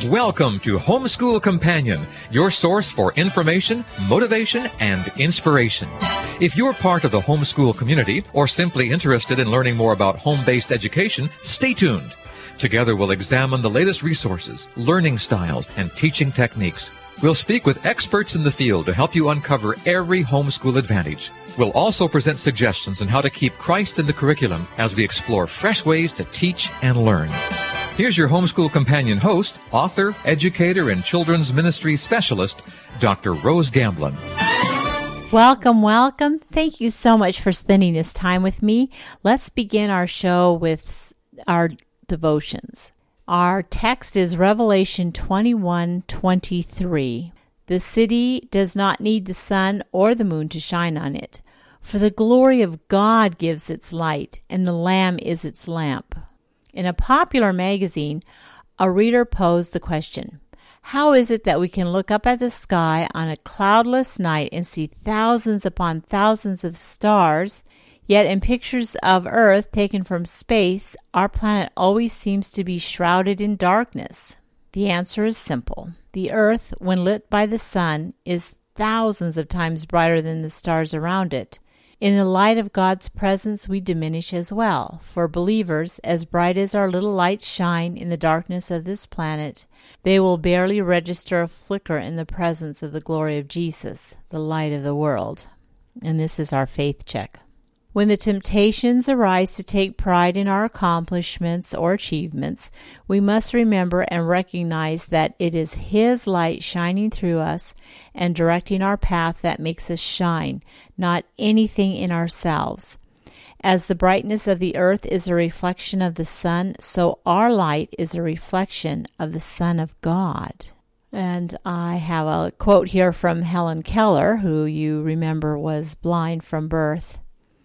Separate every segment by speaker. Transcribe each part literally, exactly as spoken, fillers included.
Speaker 1: Welcome to Homeschool Companion, your source for information, motivation, and inspiration. If you're part of the homeschool community or simply interested in learning more about home-based education, stay tuned. Together we'll examine the latest resources, learning styles, and teaching techniques. We'll speak with experts in the field to help you uncover every homeschool advantage. We'll also present suggestions on how to keep Christ in the curriculum as we explore fresh ways to teach and learn. Here's your Homeschool Companion host, author, educator, and children's ministry specialist, Doctor Rose Gamblin.
Speaker 2: Welcome, welcome. Thank you so much for spending this time with me. Let's begin our show with our devotions. Our text is Revelation twenty-one twenty-three. The city does not need the sun or the moon to shine on it, for the glory of God gives its light, and the Lamb is its lamp. In a popular magazine, a reader posed the question, how is it that we can look up at the sky on a cloudless night and see thousands upon thousands of stars, yet in pictures of Earth taken from space, our planet always seems to be shrouded in darkness? The answer is simple. The Earth, when lit by the sun, is thousands of times brighter than the stars around it. In the light of God's presence, we diminish as well. For believers, as bright as our little lights shine in the darkness of this planet, they will barely register a flicker in the presence of the glory of Jesus, the light of the world. And this is our faith check. When the temptations arise to take pride in our accomplishments or achievements, we must remember and recognize that it is His light shining through us and directing our path that makes us shine, not anything in ourselves. As the brightness of the earth is a reflection of the sun, so our light is a reflection of the Son of God. And I have a quote here from Helen Keller, who you remember was blind from birth.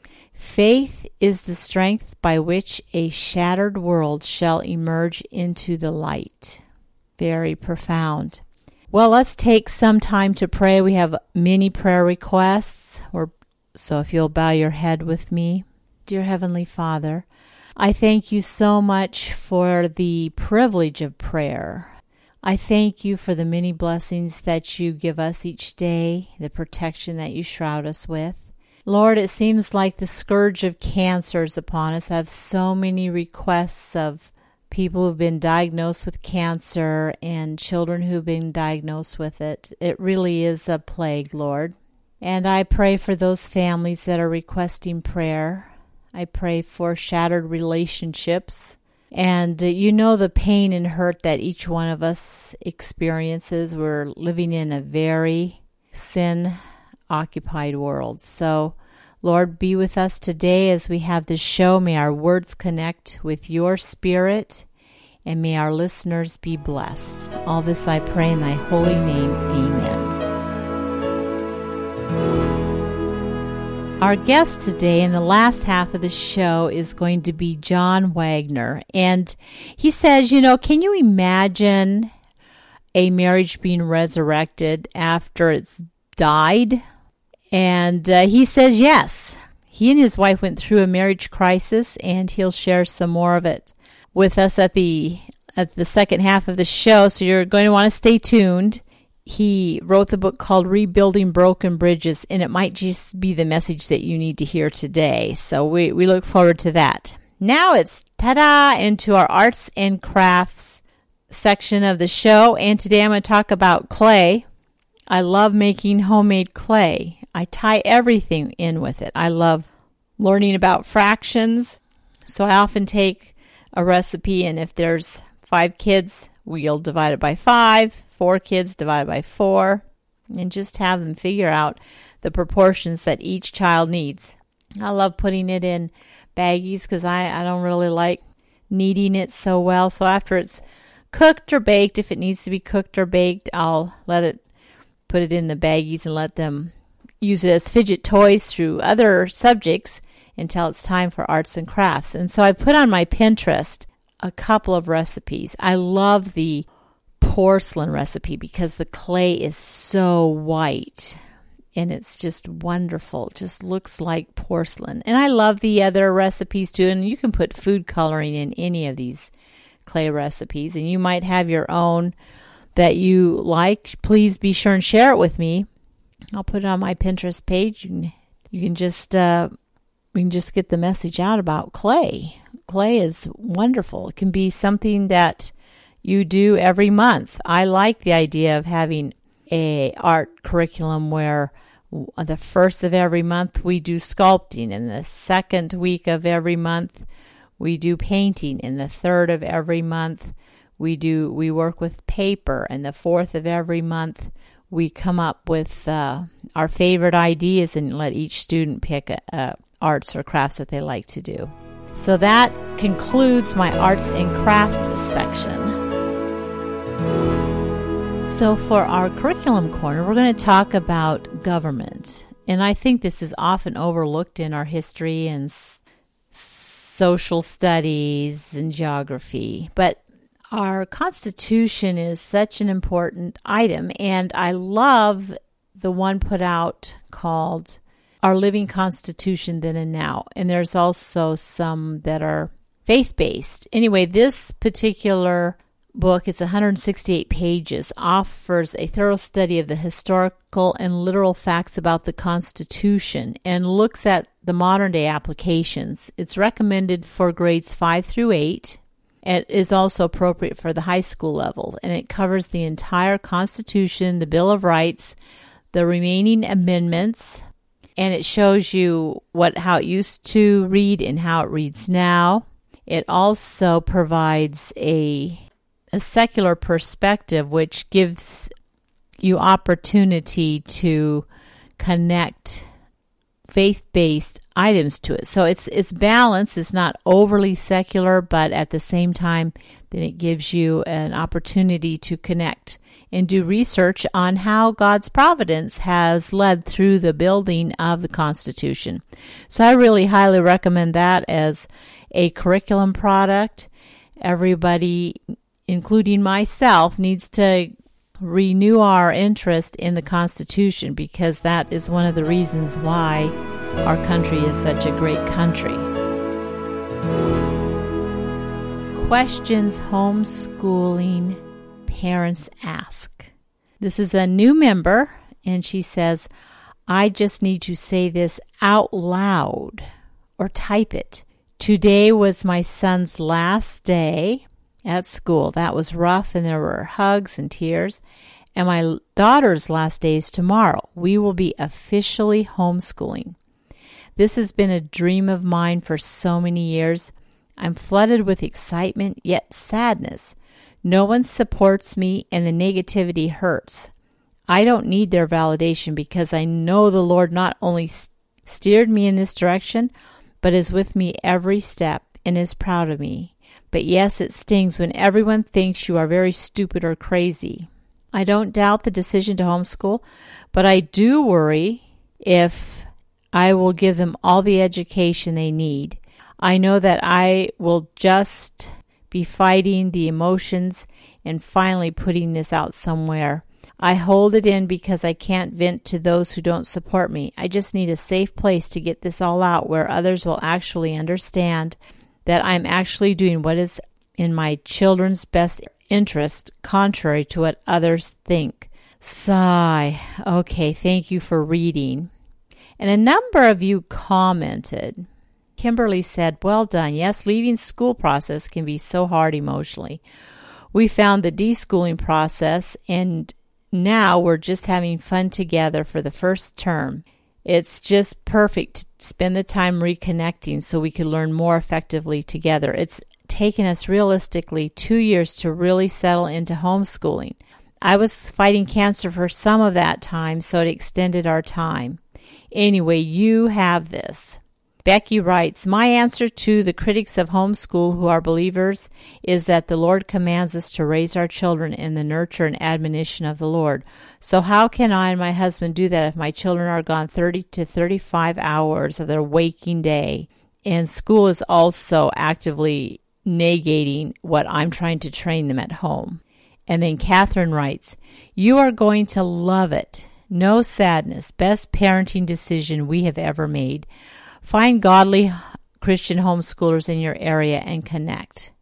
Speaker 2: Faith is the strength by which a shattered world shall emerge into the light. Very profound. Well, let's take some time to pray. We have many prayer requests, or so if you'll bow your head with me. Dear Heavenly Father, I thank you so much for the privilege of prayer. I thank you for the many blessings that you give us each day, the protection that you shroud us with. Lord, it seems like the scourge of cancer is upon us. I have so many requests of people who've been diagnosed with cancer and children who've been diagnosed with it. It really is a plague, Lord. And I pray for those families that are requesting prayer. I pray for shattered relationships. And you know the pain and hurt that each one of us experiences. We're living in a very sin occupied world. So, Lord, be with us today as we have this show. May our words connect with your spirit, and may our listeners be blessed. All this I pray in thy holy name. Amen. Our guest today in the last half of the show is going to be John Wagner. And he says, you know, can you imagine a marriage being resurrected after it's died? And uh, he says yes. He and his wife went through a marriage crisis, and he'll share some more of it with us at the at the second half of the show, so you're going to want to stay tuned. He wrote the book called Rebuilding Broken Bridges, and it might just be the message that you need to hear today. So we, we look forward to that. Now it's ta-da into our arts and crafts section of the show, and today I'm going to talk about clay. I love making homemade clay. I tie everything in with it. I love learning about fractions. So I often take a recipe, and if there's five kids, we'll divide it by five. Four kids, divide it by four. And just have them figure out the proportions that each child needs. I love putting it in baggies because I, I don't really like kneading it so well. So after it's cooked or baked, if it needs to be cooked or baked, I'll let it put it in the baggies and let them use it as fidget toys through other subjects until it's time for arts and crafts. And so I put on my Pinterest a couple of recipes. I love the porcelain recipe because the clay is so white and it's just wonderful. It just looks like porcelain. And I love the other recipes too, and you can put food coloring in any of these clay recipes, and you might have your own that you like. Please be sure and share it with me. I'll put it on my Pinterest page. You can, you can just uh, we can just get the message out about clay. Clay is wonderful. It can be something that you do every month. I like the idea of having a art curriculum where the first of every month we do sculpting, and the second week of every month we do painting, and the third of every month we do we work with paper, and the fourth of every month we come up with uh, our favorite ideas and let each student pick uh, arts or crafts that they like to do. So that concludes my arts and craft section. So for our curriculum corner, we're going to talk about government. And I think this is often overlooked in our history and s- social studies and geography. But our Constitution is such an important item, and I love the one put out called Our Living Constitution Then and Now. And there's also some that are faith-based. Anyway, this particular book, it's one hundred sixty-eight pages, offers a thorough study of the historical and literal facts about the Constitution and looks at the modern day applications. It's recommended for grades five through eight. It is also appropriate for the high school level, and it covers the entire Constitution, the Bill of Rights, the remaining amendments, and it shows you what how it used to read and how it reads now. It also provides a a secular perspective, which gives you opportunity to connect faith-based items to it. So it's it's balanced. It's not overly secular, but at the same time, then it gives you an opportunity to connect and do research on how God's providence has led through the building of the Constitution. So I really highly recommend that as a curriculum product. Everybody, including myself, needs to renew our interest in the Constitution, because that is one of the reasons why our country is such a great country. Questions homeschooling parents ask. This is a new member, and she says, I just need to say this out loud or type it. Today was my son's last day at school. That was rough, and there were hugs and tears. And my daughter's last day is tomorrow. We will be officially homeschooling. This has been a dream of mine for so many years. I'm flooded with excitement, yet sadness. No one supports me, and the negativity hurts. I don't need their validation, because I know the Lord not only steered me in this direction, but is with me every step and is proud of me. But yes, it stings when everyone thinks you are very stupid or crazy. I don't doubt the decision to homeschool, but I do worry if I will give them all the education they need. I know that I will just be fighting the emotions and finally putting this out somewhere. I hold it in because I can't vent to those who don't support me. I just need a safe place to get this all out where others will actually understand that I'm actually doing what is in my children's best interest, contrary to what others think. Sigh. Okay, thank you for reading. And a number of you commented. Kimberly said, well done. Yes, leaving school process can be so hard emotionally. We found the deschooling process, and now we're just having fun together for the first term. It's just perfect to spend the time reconnecting so we could learn more effectively together. It's taken us realistically two years to really settle into homeschooling. I was fighting cancer for some of that time, so it extended our time. Anyway, you have this. Becky writes, my answer to the critics of homeschool who are believers is that the Lord commands us to raise our children in the nurture and admonition of the Lord. So how can I and my husband do that if my children are gone thirty to thirty-five hours of their waking day, and school is also actively negating what I'm trying to train them at home? And then Catherine writes, you are going to love it. No sadness. Best parenting decision we have ever made. Find godly Christian homeschoolers in your area and connect.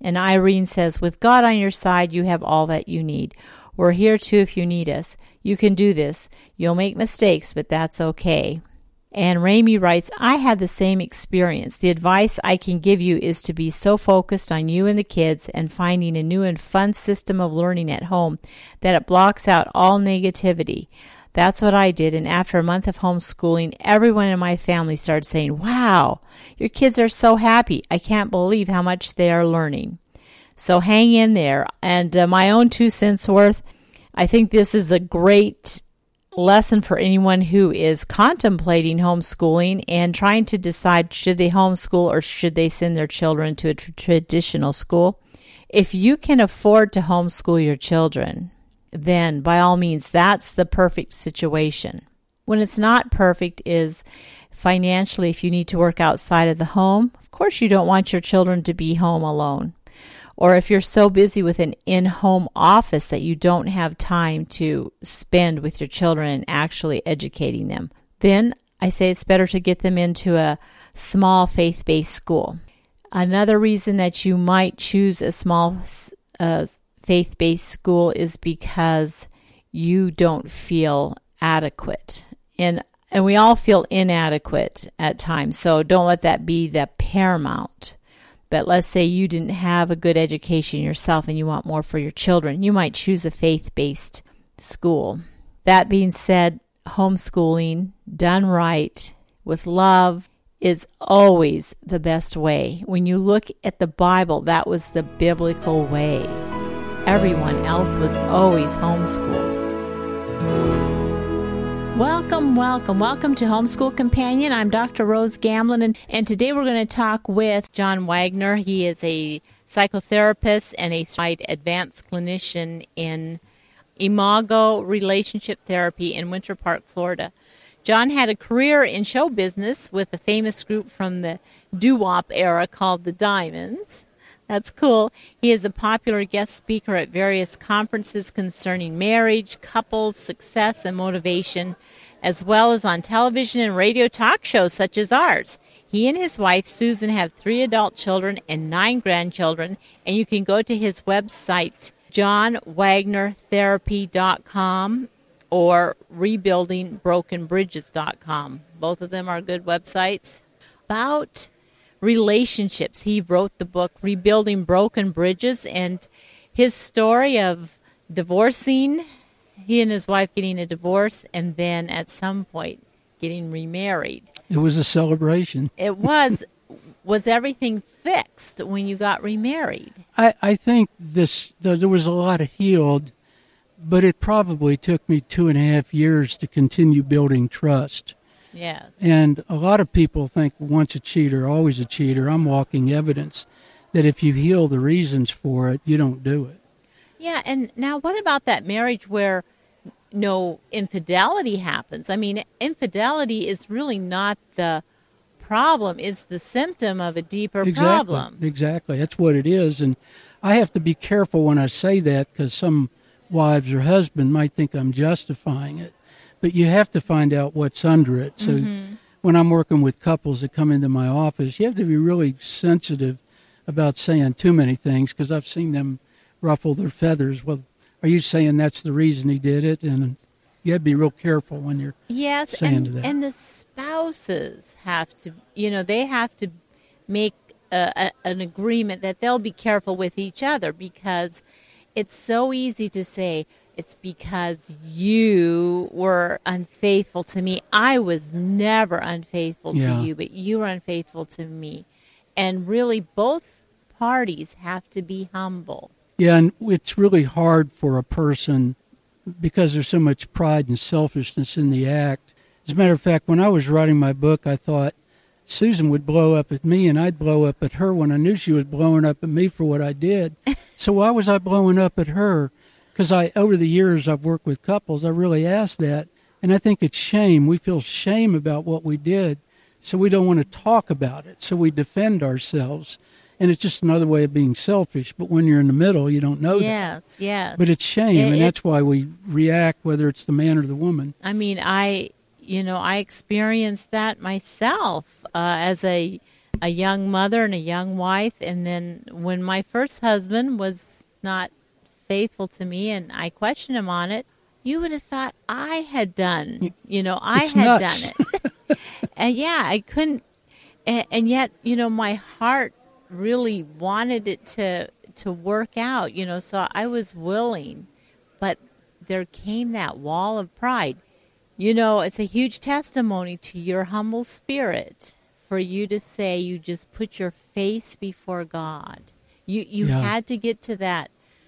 Speaker 2: And Irene says, with God on your side, you have all that you need. We're here too if you need us. You can do this. You'll make mistakes, but that's okay. And Ramey writes, I had the same experience. The advice I can give you is to be so focused on you and the kids and finding a new and fun system of learning at home that it blocks out all negativity. That's what I did, and after a month of homeschooling, everyone in my family started saying, wow, your kids are so happy. I can't believe how much they are learning. So hang in there. And uh, my own two cents worth, I think this is a great lesson for anyone who is contemplating homeschooling and trying to decide should they homeschool or should they send their children to a tr- traditional school. If you can afford to homeschool your children, then by all means, that's the perfect situation. When it's not perfect is financially, if you need to work outside of the home, of course you don't want your children to be home alone. Or if you're so busy with an in-home office that you don't have time to spend with your children and actually educating them, then I say it's better to get them into a small faith-based school. Another reason that you might choose a small uh, faith-based school is because you don't feel adequate. And and we all feel inadequate at times, so don't let that be the paramount. But let's say you didn't have a good education yourself and you want more for your children. You might choose a faith-based school. That being said, homeschooling done right with love is always the best way. When you look at the Bible, that was the biblical way. Everyone else was always homeschooled. Welcome, welcome, welcome to Homeschool Companion. I'm Doctor Rose Gamblin, and, and today we're going to talk with John Wagner. He is a psychotherapist and a advanced clinician in Imago Relationship Therapy in Winter Park, Florida. John had a career in show business with a famous group from the doo-wop era called the Diamonds. That's cool. He is a popular guest speaker at various conferences concerning marriage, couples, success, and motivation, as well as on television and radio talk shows such as ours. He and his wife, Susan, have three adult children and nine grandchildren, and you can go to his website, john wagner therapy dot com or rebuilding broken bridges dot com. Both of them are good websites. About relationships. He wrote the book Rebuilding Broken Bridges, and his story of divorcing, he and his wife getting a divorce, and then at some point getting remarried.
Speaker 3: It was a celebration.
Speaker 2: It was. Was everything fixed when you got remarried?
Speaker 3: I, I think this there was a lot of healed, but it probably took me two and a half years to continue building trust.
Speaker 2: Yes.
Speaker 3: And a lot of people think once a cheater, always a cheater. I'm walking evidence that if you heal the reasons for it, you don't do it.
Speaker 2: Yeah, and now what about that marriage where no infidelity happens? I mean, infidelity is really not the problem. It's the symptom of a deeper
Speaker 3: exactly,
Speaker 2: problem.
Speaker 3: Exactly. That's what it is. And I have to be careful when I say that because some wives or husband might think I'm justifying it. But you have to find out what's under it. So mm-hmm. when I'm working with couples that come into my office, you have to be really sensitive about saying too many things because I've seen them ruffle their feathers. Well, are you saying that's the reason he did it? And you have to be real careful when you're
Speaker 2: yes,
Speaker 3: saying
Speaker 2: and,
Speaker 3: to that.
Speaker 2: And the spouses have to, you know, they have to make a, a, an agreement that they'll be careful with each other because it's so easy to say, it's because you were unfaithful to me. I was never unfaithful
Speaker 3: yeah.
Speaker 2: to you, but you were unfaithful to me. And really, both parties have to be humble.
Speaker 3: Yeah, and it's really hard for a person because there's so much pride and selfishness in the act. As a matter of fact, when I was writing my book, I thought Susan would blow up at me and I'd blow up at her when I knew she was blowing up at me for what I did. So why was I blowing up at her? Because I, over the years I've worked with couples, I really asked that. And I think it's shame. We feel shame about what we did, so we don't want to talk about it. So we defend ourselves. And it's just another way of being selfish. But when you're in the middle, you don't know
Speaker 2: yes,
Speaker 3: that. Yes,
Speaker 2: yes.
Speaker 3: But it's shame,
Speaker 2: it,
Speaker 3: and
Speaker 2: it,
Speaker 3: that's why we react, whether it's the man or the woman.
Speaker 2: I mean, I, you know, I experienced that myself uh, as a a young mother and a young wife. And then when my first husband was not faithful to me and I questioned him on it, you would have thought I had done, you know, I
Speaker 3: It's
Speaker 2: had
Speaker 3: nuts.
Speaker 2: done it. And yeah, I couldn't, and, and yet, you know, my heart really wanted it to to work out, you know, so I was willing, but there came that wall of pride. You know, it's a huge testimony to your humble spirit for you to say you just put your face before God. You you
Speaker 3: Yeah.
Speaker 2: had to get to that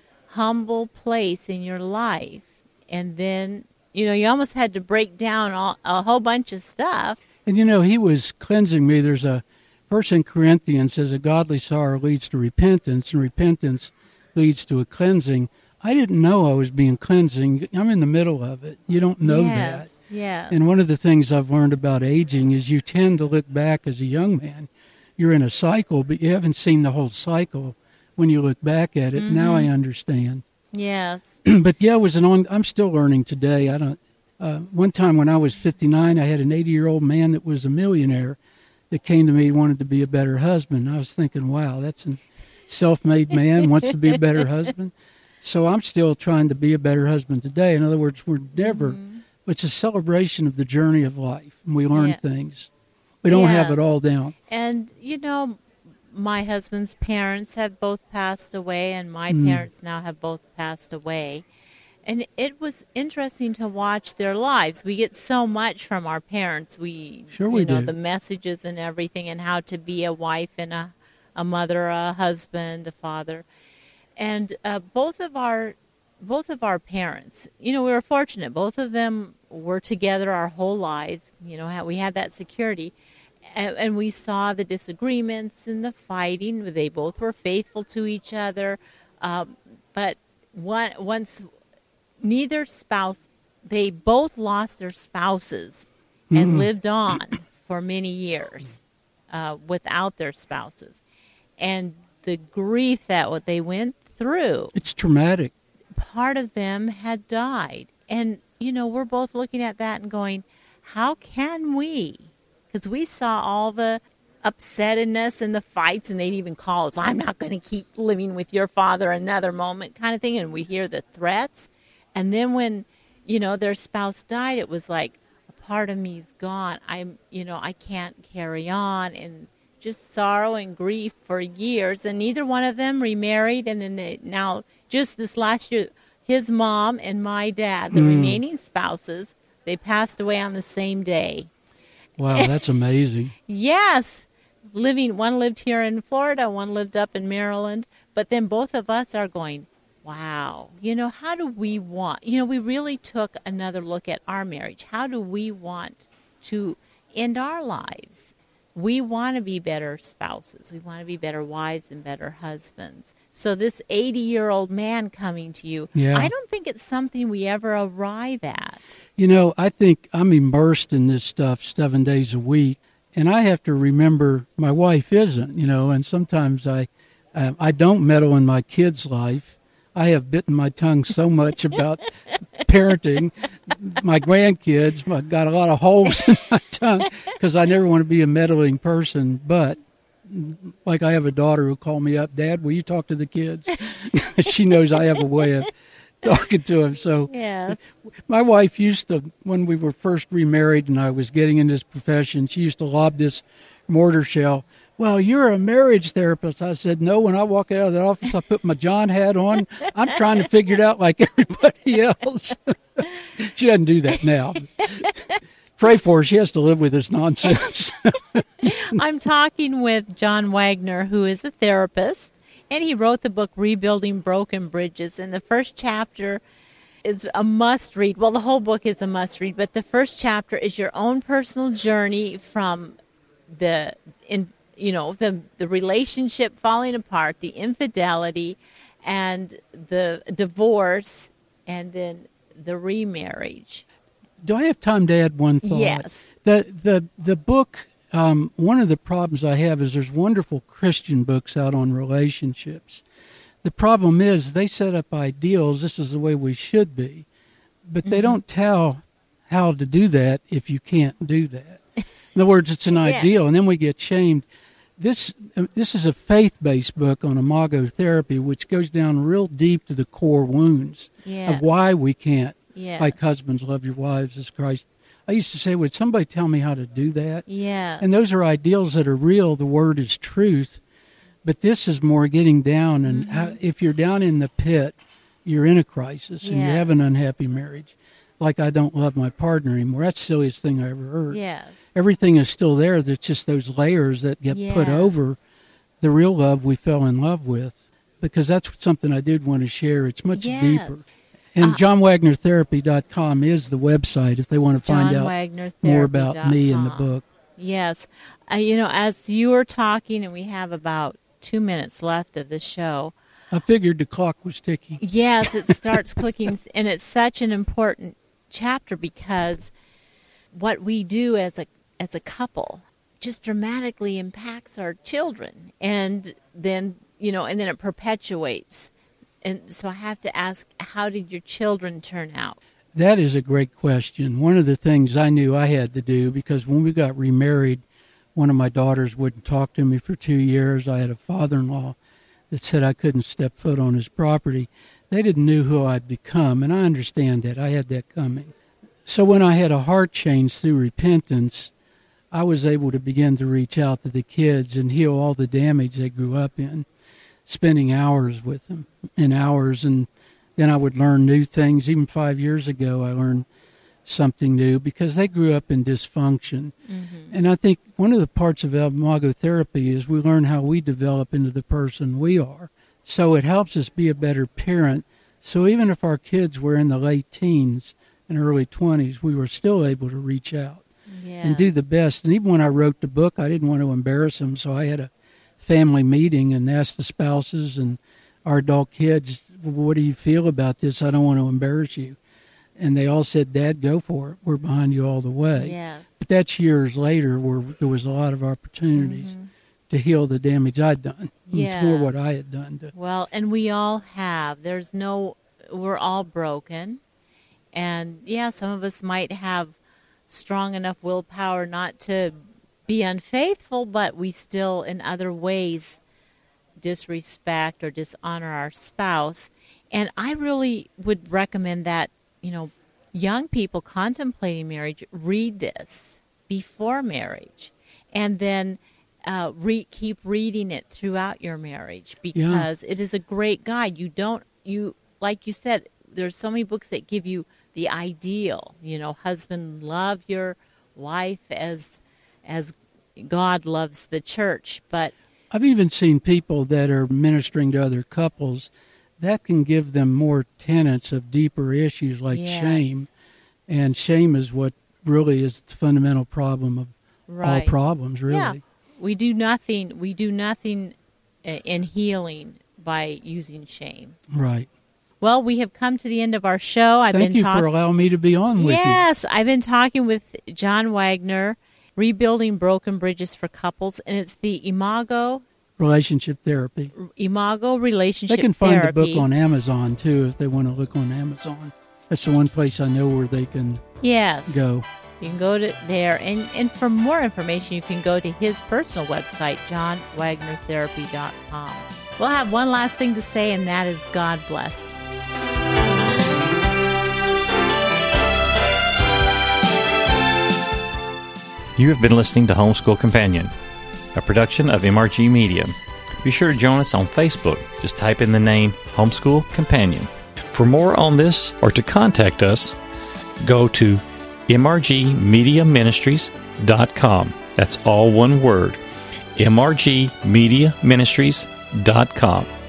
Speaker 2: humble place in your life, and then, you know, you almost had to break down all, a whole bunch of stuff.
Speaker 3: And, you know, he was cleansing me. There's a verse in Corinthians says a godly sorrow leads to repentance, and repentance leads to a cleansing. I didn't know I was being cleansing. I'm in the middle of it. You don't know that.
Speaker 2: Yes, yes.
Speaker 3: And one of the things I've learned about aging is you tend to look back as a young man. You're in a cycle, but you haven't seen the whole cycle when you look back at it.
Speaker 2: Mm-hmm.
Speaker 3: Now I understand.
Speaker 2: Yes.
Speaker 3: But yeah, it was an on. I'm still learning today. I don't. Uh, one time when I was fifty-nine, I had an eighty-year-old man that was a millionaire that came to me and wanted to be a better husband. I was thinking, wow, that's a self-made man wants to be a better husband. So I'm still trying to be a better husband today. In other words, we're never.
Speaker 2: Mm-hmm.
Speaker 3: It's a celebration of the journey of life, and we learn
Speaker 2: Yes.
Speaker 3: things. We don't have it
Speaker 2: Yes.
Speaker 3: all down.
Speaker 2: And, you know, my husband's parents have both passed away, and my
Speaker 3: Mm.
Speaker 2: parents now have both passed away. And it was interesting to watch their lives. We get so much from our parents. We,
Speaker 3: Sure we
Speaker 2: you know,
Speaker 3: do.
Speaker 2: the messages and everything, and how to be a wife and a, a mother, a husband, a father. And uh, both of our both of our parents, you know, we were fortunate. Both of them were together our whole lives. You know, we had that security. And, and we saw the disagreements and the fighting. They both were faithful to each other. Um, but one, once neither spouse, they both lost their spouses and
Speaker 3: Mhm.
Speaker 2: lived on for many years uh, without their spouses. And the grief that what they went through,
Speaker 3: It's traumatic.
Speaker 2: part of them had died. And, you know, we're both looking at that and going, how can we? Because we saw all the upsettedness and the fights, and they'd even call us, I'm not going to keep living with your father another moment kind of thing. And we hear the threats. And then when, you know, their spouse died, it was like, a part of me's gone. I'm, you know, I can't carry on. And just sorrow and grief for years. And neither one of them remarried. And then they, now, just this last year, his mom and my dad, the
Speaker 3: Mm.
Speaker 2: remaining spouses, they passed away on the same day.
Speaker 3: Wow, that's amazing.
Speaker 2: Yes. Living, one lived here in Florida, one lived up in Maryland. But then both of us are going, wow, you know, how do we want, you know, we really took another look at our marriage. How do we want to end our lives? We want to be better spouses. We want to be better wives and better husbands. So this eighty-year-old man coming to you,
Speaker 3: Yeah.
Speaker 2: I don't think it's something we ever arrive at.
Speaker 3: You know, I think I'm immersed in this stuff seven days a week, and I have to remember my wife isn't, you know, and sometimes I, uh, I don't meddle in my kids' life. I have bitten my tongue so much about parenting my grandkids. I got a lot of holes in my tongue because I never want to be a meddling person. But like I have a daughter who called me up, Dad, will you talk to the kids? She knows I have a way of talking to them. So
Speaker 2: Yes.
Speaker 3: my wife used to, when we were first remarried and I was getting into this profession, she used to lob this mortar shell. Well, you're a marriage therapist. I said, no, when I walk out of that office, I put my John hat on. I'm trying to figure it out like everybody else. She doesn't do that now. Pray for her. She has to live with this nonsense.
Speaker 2: I'm talking with John Wagner, who is a therapist, and he wrote the book Rebuilding Broken Bridges. And the first chapter is a must read. Well, the whole book is a must read, but the first chapter is your own personal journey from the in you know the the relationship falling apart, the infidelity, and the divorce, and then the remarriage.
Speaker 3: Do I have time to add one thought?
Speaker 2: Yes.
Speaker 3: The the the book. Um, one of the problems I have is there's wonderful Christian books out on relationships. The problem is they set up ideals. This is the way we should be, but they
Speaker 2: Mm-hmm.
Speaker 3: don't tell how to do that if you can't do that. In other words, it's an
Speaker 2: Yes.
Speaker 3: ideal, and then we get shamed. This uh, this is a faith-based book on imago therapy, which goes down real deep to the core wounds
Speaker 2: Yes.
Speaker 3: of why we can't,
Speaker 2: Yes.
Speaker 3: like husbands, love your wives as Christ. I used to say, would somebody tell me how to do that?
Speaker 2: Yes.
Speaker 3: And those are ideals that are real. The word is truth. But this is more getting down. And
Speaker 2: Mhm.
Speaker 3: how, if you're down in the pit, you're in a crisis and you have an
Speaker 2: Yes.
Speaker 3: unhappy marriage. Like, I don't love my partner anymore. That's the silliest thing I ever heard.
Speaker 2: Yes.
Speaker 3: Everything is still there. There's just those layers that get put
Speaker 2: Yes.
Speaker 3: over the real love we fell in love with. Because that's something I did want to share. It's much
Speaker 2: Yes.
Speaker 3: deeper. And
Speaker 2: Uh,
Speaker 3: john wagner therapy dot com is the website if they want to find
Speaker 2: John
Speaker 3: out
Speaker 2: Wagner
Speaker 3: more about me and the
Speaker 2: Therapy dot com.
Speaker 3: book.
Speaker 2: Yes. Uh, you know, as you were talking, and we have about two minutes left of the show,
Speaker 3: I figured the clock was ticking.
Speaker 2: yes, it starts clicking, and it's such an important chapter because what we do as a as a couple just dramatically impacts our children, and then you know, and then it perpetuates. And so I have to ask, how did your children turn out?
Speaker 3: That is a great question. One of the things I knew I had to do, because when we got remarried, one of my daughters wouldn't talk to me for two years. I had a father-in-law that said I couldn't step foot on his property. They didn't know who I'd become, and I understand that. I had that coming. So when I had a heart change through repentance, I was able to begin to reach out to the kids and heal all the damage they grew up in, spending hours with them and hours. And then I would learn new things. Even five years ago, I learned something new because they grew up in dysfunction.
Speaker 2: Mm-hmm.
Speaker 3: And I think one of the parts of imago therapy is we learn how we develop into the person we are. So it helps us be a better parent. So even if our kids were in the late teens and early twenties, we were still able to reach out
Speaker 2: Yes.
Speaker 3: and do the best. And even when I wrote the book, I didn't want to embarrass them, so I had a family meeting and asked the spouses and our adult kids, what do you feel about this? I don't want to embarrass you. And they all said, Dad, go for it. We're behind you all the way.
Speaker 2: Yes.
Speaker 3: But that's years later where there was a lot of opportunities
Speaker 2: Mm-hmm.
Speaker 3: to heal the damage I'd done.
Speaker 2: Yeah.
Speaker 3: It's more what I had done. To,
Speaker 2: Well, and we all have. There's no, we're all broken. And yeah, some of us might have strong enough willpower not to be unfaithful, but we still, in other ways, disrespect or dishonor our spouse. And I really would recommend that, you know, young people contemplating marriage read this before marriage, and then uh, re- keep reading it throughout your marriage, because it is a great guide. You don't, you like you said, there's so many books that give you the ideal. You know, husband, love your wife as as God loves the church. But
Speaker 3: I've even seen people that are ministering to other couples that can give them more tenets of deeper issues like
Speaker 2: yes,
Speaker 3: shame. And shame is what really is the fundamental problem of
Speaker 2: right.
Speaker 3: all problems, really.
Speaker 2: Yeah, we do nothing. We do nothing uh, in healing by using shame.
Speaker 3: Right.
Speaker 2: Well, we have come to the end of our show. I've
Speaker 3: Thank
Speaker 2: been
Speaker 3: you
Speaker 2: talk-
Speaker 3: for allowing me to be on with you.
Speaker 2: Yes, I've been talking with John Wagner, Rebuilding Broken Bridges for Couples, and it's the Imago
Speaker 3: Relationship therapy.
Speaker 2: Imago Relationship
Speaker 3: They can find
Speaker 2: Therapy.
Speaker 3: the book on Amazon, too, if they want to look on Amazon. That's the one place I know where they can
Speaker 2: Yes.
Speaker 3: go.
Speaker 2: You can go to there, and, and for more information, you can go to his personal website, john wagner therapy dot com. We'll have one last thing to say, and that is God bless.
Speaker 4: You have been listening to Homeschool Companion, a production of M R G Media. Be sure to join us on Facebook. Just type in the name Homeschool Companion. For more on this or to contact us, go to m r g media ministries dot com. That's all one word, m r g media ministries dot com.